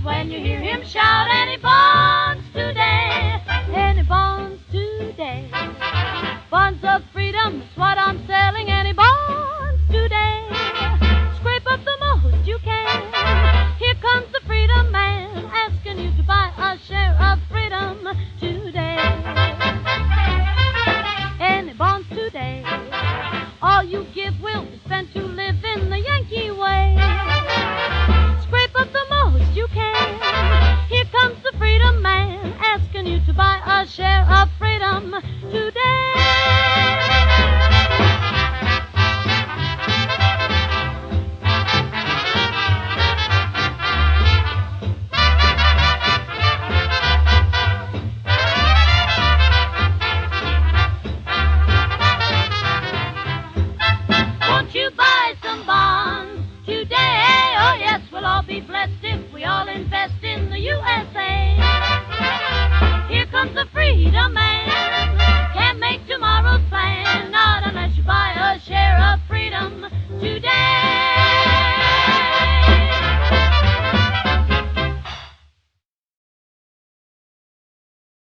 when you hear him shout, and he bonds today, and he bonds today. Bonds of freedom is what I'm selling, and he bonds today. Scrape up the most you can. Here comes the freedom man, asking you to buy a share of freedom today. And he bonds today. All you give will be spent to live in the Yankee way. Scrape up the most you can. Here comes the freedom man, asking you to buy a share of freedom today. Won't you buy some bonds today? Oh yes, we'll all be blessed if we all invest in the USA.